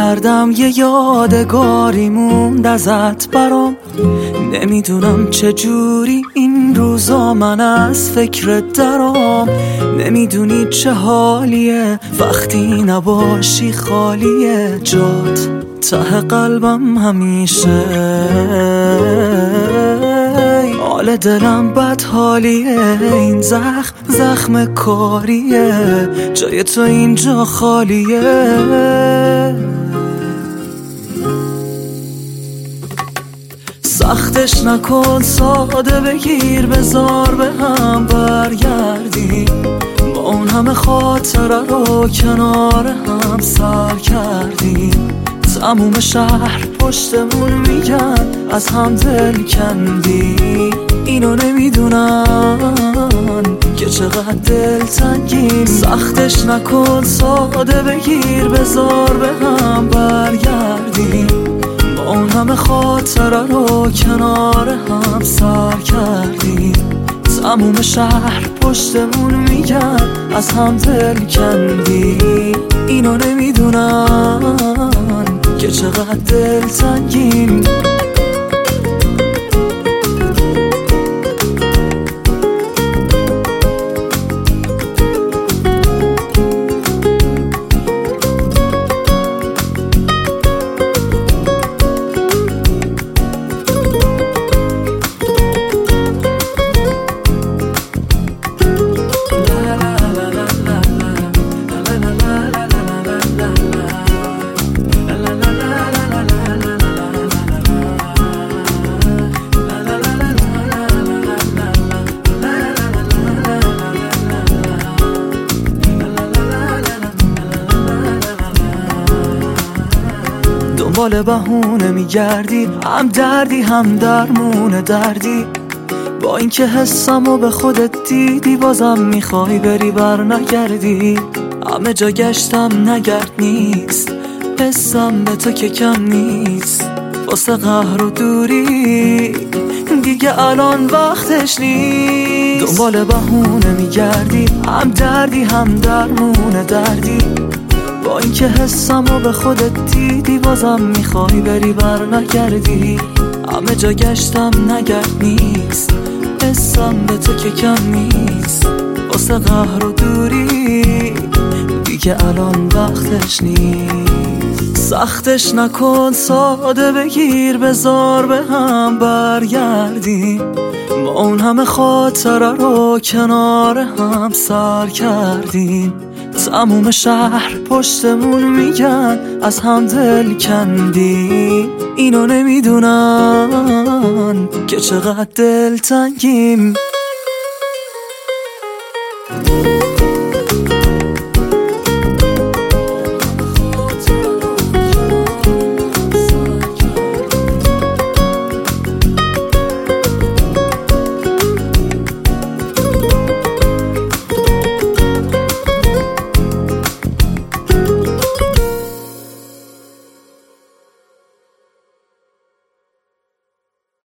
کردم یه یادگاری موند ازت برام. نمیدونم چجوری این روزا من از فکرت درام. نمیدونی چه حالیه وقتی نباشی خالیه جات ته قلبم همیشه. حال دلم بد حالیه، این زخم کاریه، جای تو اینجا خالیه. سختش نکن، ساده بگیر، بذار به هم برگردیم. با اون همه خاطره رو کنار هم سر کردیم. تموم شهر پشتمون میگن از هم دل کندی. اینو نمیدونن که چقدر دل تنگیم. سختش نکن، ساده بگیر، بذار به هم برگردیم. با اون همه خاطره رو کنار هم سر کردیم. تموم شهر پشتمون میگن از هم دل کندی. اینو نمیدونن که چقدر دل تنگیم. دنبال بهونه میگردی، هم دردی هم درمون دردی. با اینکه حسمو به خودت دیدی بازم میخوای بری بر نگردی. همه جا گشتم نگرد نیست، حسم به تو که کم نیست. واسه قهر و دوری دیگه الان وقتش نیست. دنبال بهونه میگردی، هم دردی هم درمون دردی. با اینکه حسمو به خودت دیدی بازم میخوای بری بر نگردی. همه جا گشتم نگرد نیست، حسم به تو که کم نیست. واسه قهر و دوری دیگه الان وقتش نیست. سختش نکن، ساده بگیر، بذار به هم برگردیم. با اون همه خاطره رو کنار هم سر کردیم. تموم شهر پشتمون میگن از هم دل کندی. اینو نمیدونن که چقدر دل تنگیم.